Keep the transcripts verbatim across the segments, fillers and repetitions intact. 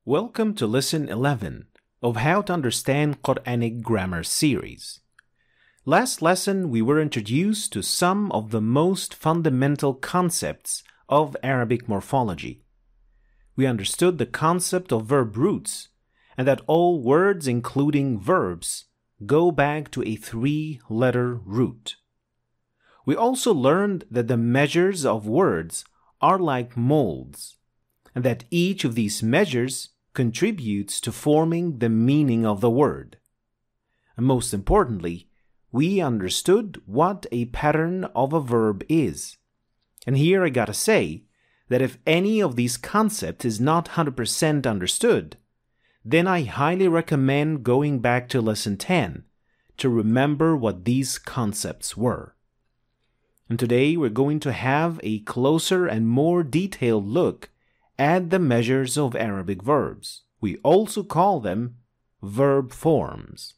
Welcome to Lesson eleven of How to Understand Quranic Grammar series. Last lesson we were introduced to some of the most fundamental concepts of Arabic morphology. We understood the concept of verb roots and that all words including verbs go back to a three-letter root. We also learned that the measures of words are like molds, and that each of these measures contributes to forming the meaning of the word. And most importantly, we understood what a pattern of a verb is. And here I gotta say that if any of these concepts is not one hundred percent understood, then I highly recommend going back to Lesson ten to remember what these concepts were. And today we're going to have a closer and more detailed look at the measures of Arabic verbs. We also call them verb forms.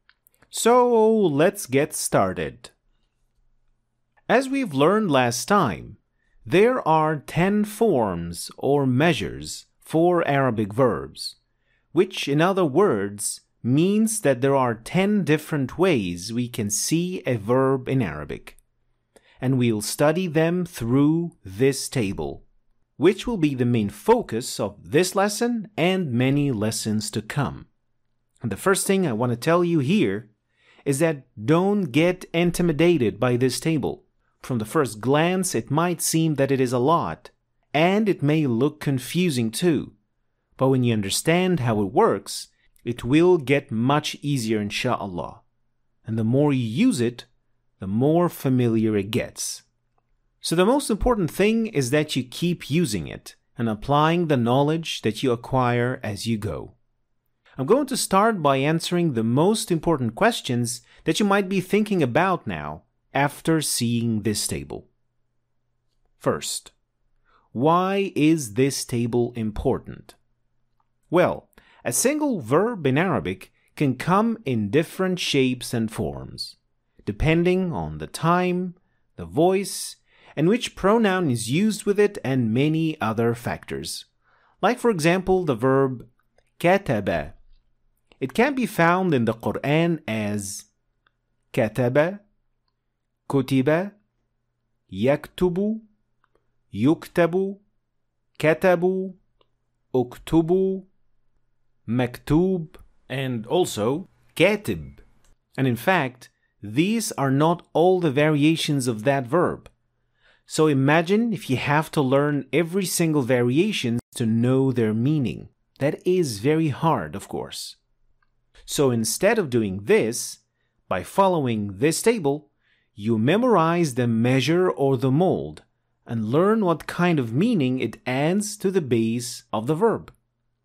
So let's get started. As we've learned last time, there are ten forms or measures for Arabic verbs, which in other words means that there are ten different ways we can see a verb in Arabic. And we'll study them through this table, which will be the main focus of this lesson and many lessons to come. And the first thing I want to tell you here is that don't get intimidated by this table. From the first glance, it might seem that it is a lot, and it may look confusing too. But when you understand how it works, it will get much easier, inshallah. And the more you use it, the more familiar it gets. So the most important thing is that you keep using it and applying the knowledge that you acquire as you go. I'm going to start by answering the most important questions that you might be thinking about now after seeing this table. First, why is this table important? Well, a single verb in Arabic can come in different shapes and forms, depending on the time, the voice, and which pronoun is used with it, and many other factors. Like for example the verb kataba. It can be found in the Quran as kataba, kutiba, yaktubu, yuktabu, katabu, uktubu, maktub, and also katib. And in fact, these are not all the variations of that verb. So imagine if you have to learn every single variation to know their meaning. That is very hard, of course. So instead of doing this, by following this table, you memorize the measure or the mold and learn what kind of meaning it adds to the base of the verb.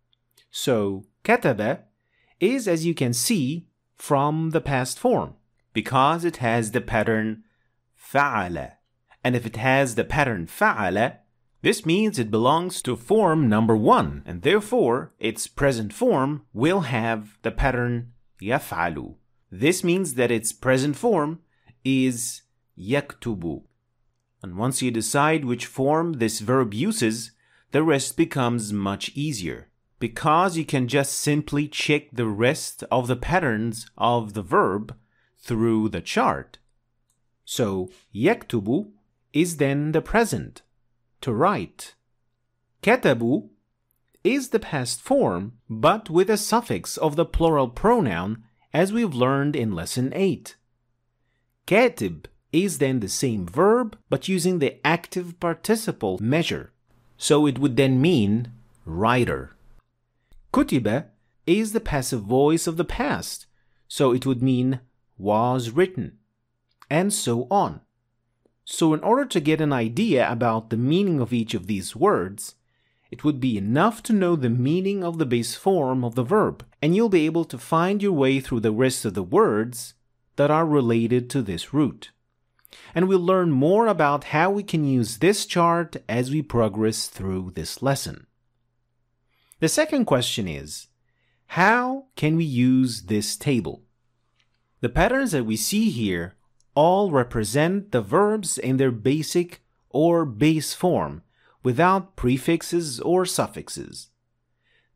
So kataba is, as you can see, from the past form, because it has the pattern fa'ala. And if it has the pattern fa'ala, this means it belongs to form number one, and therefore its present form will have the pattern yaf'alu. This means that its present form is yaktubu. And once you decide which form this verb uses, the rest becomes much easier, because you can just simply check the rest of the patterns of the verb through the chart. So yaktubu is then the present, to write. Katabu is the past form, but with a suffix of the plural pronoun, as we've learned in Lesson eight. Katib is then the same verb, but using the active participle measure, so it would then mean writer. Kutiba is the passive voice of the past, so it would mean was written, and so on. So in order to get an idea about the meaning of each of these words, it would be enough to know the meaning of the base form of the verb, and you'll be able to find your way through the rest of the words that are related to this root. And we'll learn more about how we can use this chart as we progress through this lesson. The second question is, how can we use this table? The patterns that we see here all represent the verbs in their basic or base form without prefixes or suffixes.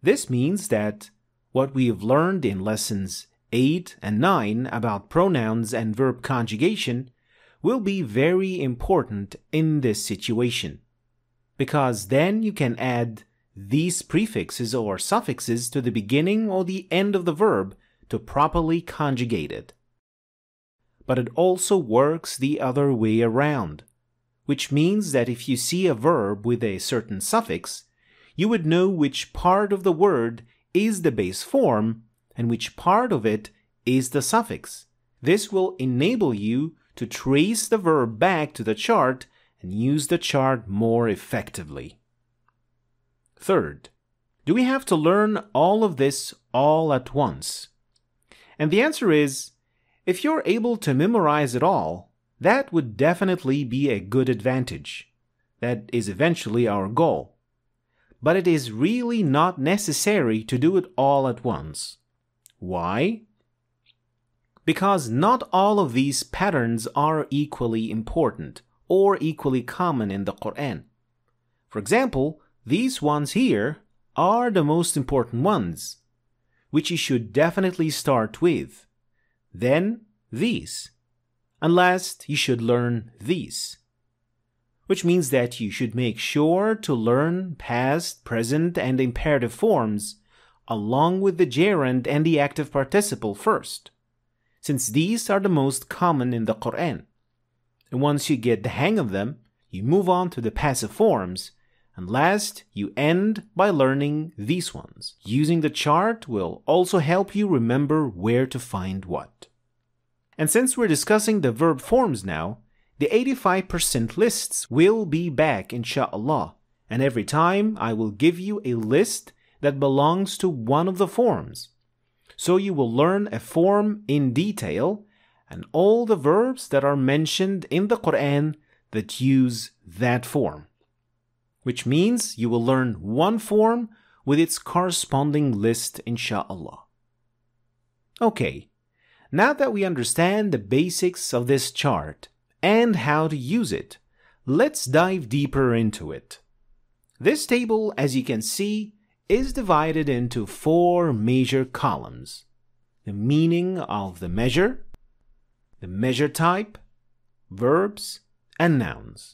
This means that what we have learned in lessons eight and nine about pronouns and verb conjugation will be very important in this situation, because then you can add these prefixes or suffixes to the beginning or the end of the verb to properly conjugate it. But it also works the other way around, which means that if you see a verb with a certain suffix, you would know which part of the word is the base form and which part of it is the suffix. This will enable you to trace the verb back to the chart and use the chart more effectively. Third, do we have to learn all of this all at once? And the answer is, if you're able to memorize it all, that would definitely be a good advantage. That is eventually our goal. But it is really not necessary to do it all at once. Why? Because not all of these patterns are equally important or equally common in the Quran. For example, these ones here are the most important ones, which you should definitely start with. Then these, and last you should learn these, which means that you should make sure to learn past, present, and imperative forms along with the gerund and the active participle first, since these are the most common in the Quran. And once you get the hang of them, you move on to the passive forms, and last, you end by learning these ones. Using the chart will also help you remember where to find what. And since we're discussing the verb forms now, the eighty-five percent lists will be back insha'Allah, and every time I will give you a list that belongs to one of the forms. So you will learn a form in detail and all the verbs that are mentioned in the Quran that use that form, which means you will learn one form with its corresponding list insha'Allah. Okay, now that we understand the basics of this chart and how to use it, let's dive deeper into it. This table, as you can see, is divided into four major columns: the meaning of the measure, the measure type, verbs, and nouns.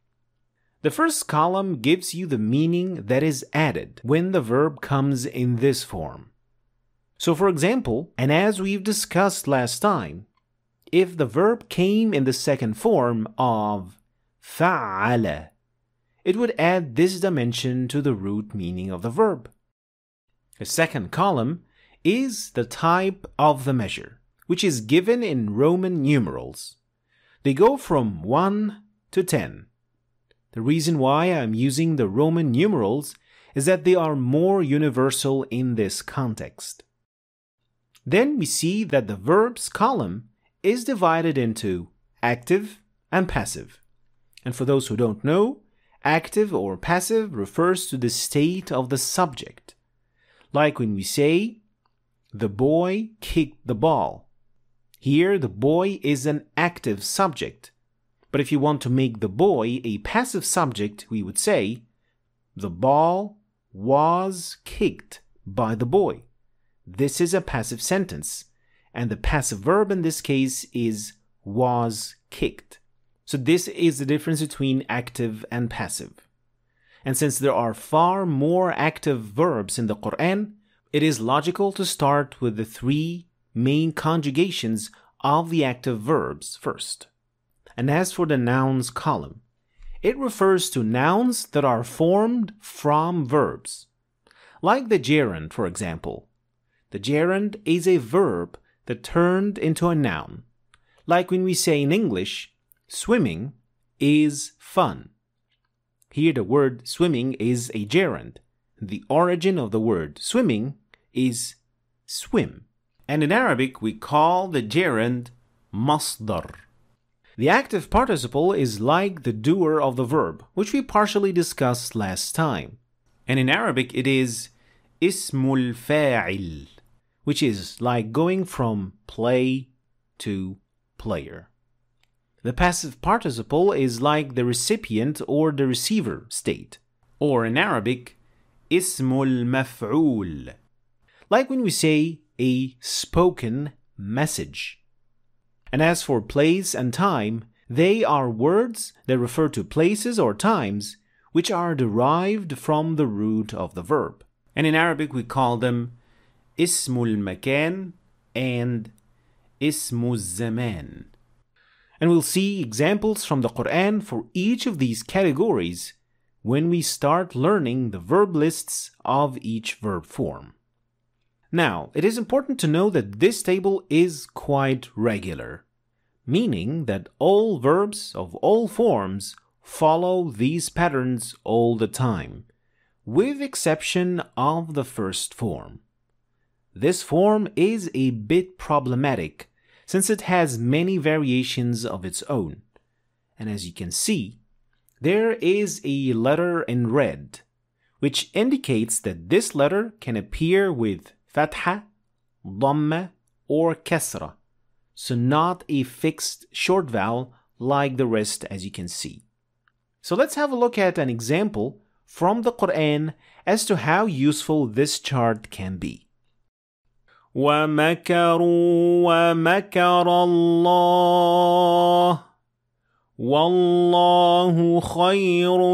The first column gives you the meaning that is added when the verb comes in this form. So for example, and as we've discussed last time, if the verb came in the second form of fa'ala, it would add this dimension to the root meaning of the verb. The second column is the type of the measure, which is given in Roman numerals. They go from one to ten. The reason why I'm using the Roman numerals is that they are more universal in this context. Then we see that the verbs column is divided into active and passive. And for those who don't know, active or passive refers to the state of the subject. Like when we say, the boy kicked the ball. Here, the boy is an active subject. But if you want to make the boy a passive subject, we would say, the ball was kicked by the boy. This is a passive sentence, and the passive verb in this case is was kicked. So this is the difference between active and passive. And since there are far more active verbs in the Quran, it is logical to start with the three main conjugations of the active verbs first. And as for the nouns column, it refers to nouns that are formed from verbs. Like the gerund, for example. The gerund is a verb that turned into a noun. Like when we say in English, swimming is fun. Here the word swimming is a gerund. The origin of the word swimming is swim. And in Arabic we call the gerund masdar. The active participle is like the doer of the verb, which we partially discussed last time. And in Arabic it is ismul fa'il, which is like going from play to player. The passive participle is like the recipient or the receiver state, or in Arabic, اسم المفعول. Like when we say a spoken message. And as for place and time, they are words that refer to places or times which are derived from the root of the verb. And in Arabic we call them اسم المكان and اسم الزمان. And we'll see examples from the Quran for each of these categories when we start learning the verb lists of each verb form. Now, it is important to know that this table is quite regular, meaning that all verbs of all forms follow these patterns all the time, with exception of the first form. This form is a bit problematic since it has many variations of its own. And as you can see, there is a letter in red, which indicates that this letter can appear with fatha, dhamma, or kasra, so not a fixed short vowel like the rest as you can see. So let's have a look at an example from the Quran as to how useful this chart can be. وَمَكَرُوا وَمَكَرَ اللَّهُ وَاللَّهُ خَيْرُ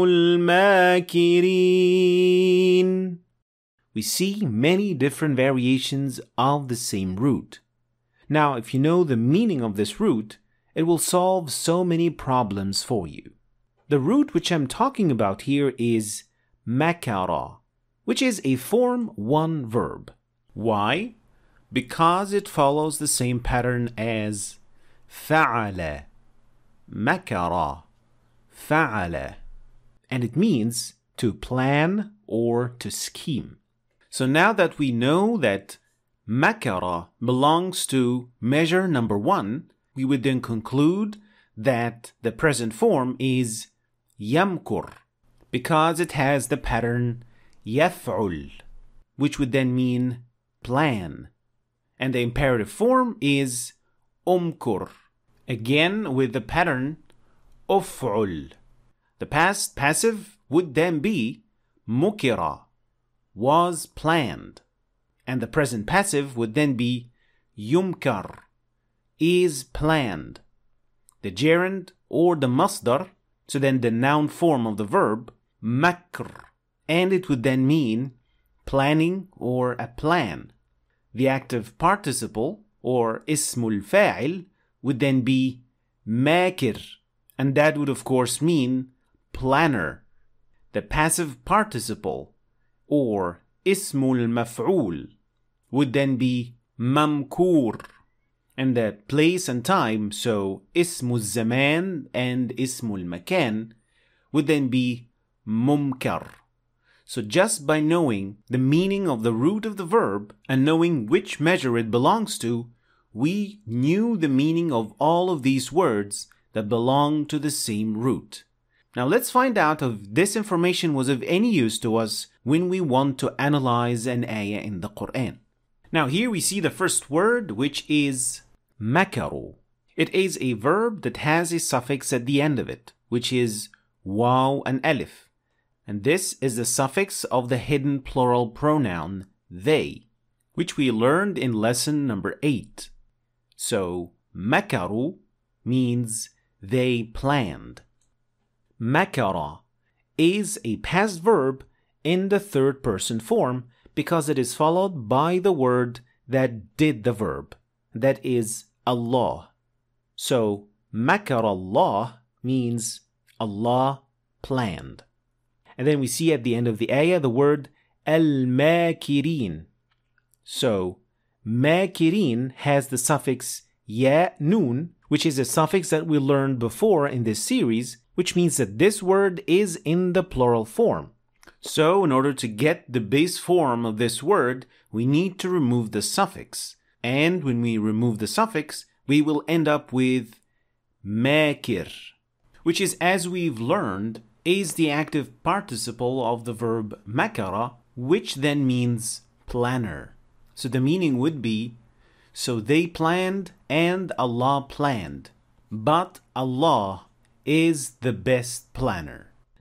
الْمَاكِرِينَ. We see many different variations of the same root. Now, if you know the meaning of this root, it will solve so many problems for you. The root which I'm talking about here is makara, which is a form one verb. Why? Because it follows the same pattern as fa'ala, makara, fa'ala, and it means to plan or to scheme. So now that we know that makara belongs to measure number one, we would then conclude that the present form is yamkur, because it has the pattern yaf'ul, which would then mean plan. And the imperative form is umkur, again with the pattern uf'ul. The past passive would then be mukira, was planned. And the present passive would then be yumkar, is planned. The gerund or the masdar, so then the noun form of the verb, makr, and it would then mean planning or a plan. The active participle, or ismul fa'il, would then be makir, and that would of course mean planner. The passive participle, or ismul maf'ul, would then be mamkur, and the place and time, so ismul zaman and ismul makan, would then be mumkar. So just by knowing the meaning of the root of the verb and knowing which measure it belongs to, we knew the meaning of all of these words that belong to the same root. Now let's find out if this information was of any use to us when we want to analyze an ayah in the Quran. Now here we see the first word, which is makaru. It is a verb that has a suffix at the end of it, which is waw and alif. And this is the suffix of the hidden plural pronoun they, which we learned in lesson number eight. So, makaru means they planned. Makara is a past verb in the third person form because it is followed by the word that did the verb, that is Allah. So, makar Allah means Allah planned. And then we see at the end of the ayah the word al-makirin. So, makirin has the suffix ya nun, which is a suffix that we learned before in this series, which means that this word is in the plural form. So, in order to get the base form of this word, we need to remove the suffix. And when we remove the suffix, we will end up with makir, which is, as we've learned, is the active participle of the verb makara, which then means planner. So the meaning would be, so they planned and Allah planned, but Allah is the best planner.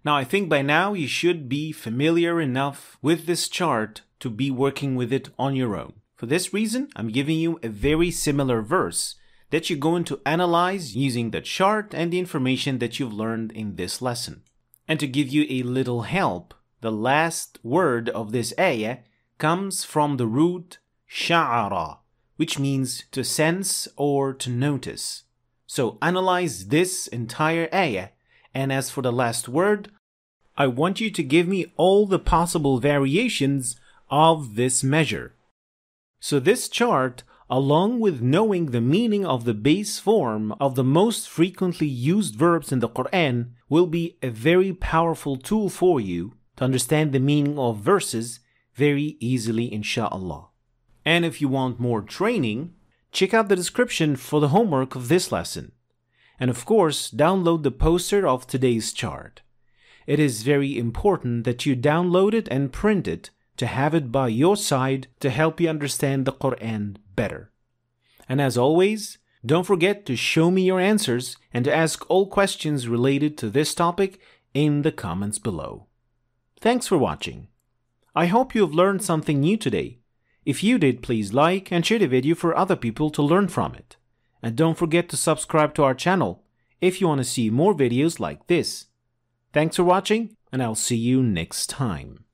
Now I think by now you should be familiar enough with this chart to be working with it on your own. For this reason, I'm giving you a very similar verse that you're going to analyze using the chart and the information that you've learned in this lesson. And to give you a little help, the last word of this ayah comes from the root sha'ara, which means to sense or to notice. So analyze this entire ayah, and as for the last word, I want you to give me all the possible variations of this measure. So this chart, along with knowing the meaning of the base form of the most frequently used verbs in the Quran, will be a very powerful tool for you to understand the meaning of verses very easily, inshallah. And if you want more training, check out the description for the homework of this lesson. And of course, download the poster of today's chart. It is very important that you download it and print it to have it by your side to help you understand the Quran better. And as always, don't forget to show me your answers and to ask all questions related to this topic in the comments below. Thanks for watching. I hope you have learned something new today. If you did, please like and share the video for other people to learn from it. And don't forget to subscribe to our channel if you want to see more videos like this. Thanks for watching, and I'll see you next time.